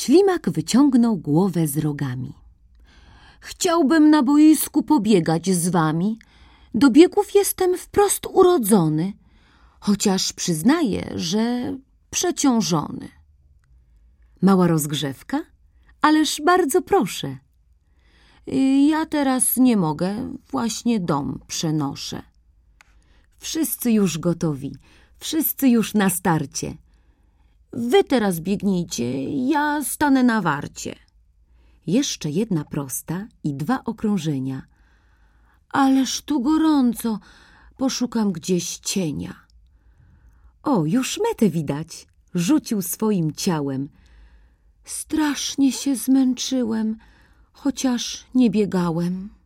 Ślimak wyciągnął głowę z rogami. Chciałbym na boisku pobiegać z wami. Do biegów jestem wprost urodzony, chociaż przyznaję, że przeciążony. Mała rozgrzewka? Ależ bardzo proszę. Ja teraz nie mogę, właśnie dom przenoszę. Wszyscy już gotowi, wszyscy już na starcie. Wy teraz biegnijcie, ja stanę na warcie. Jeszcze jedna prosta i 2 okrążenia. Ależ tu gorąco, poszukam gdzieś cienia. O, już metę widać, rzucił swoim ciałem. Strasznie się zmęczyłem, chociaż nie biegałem.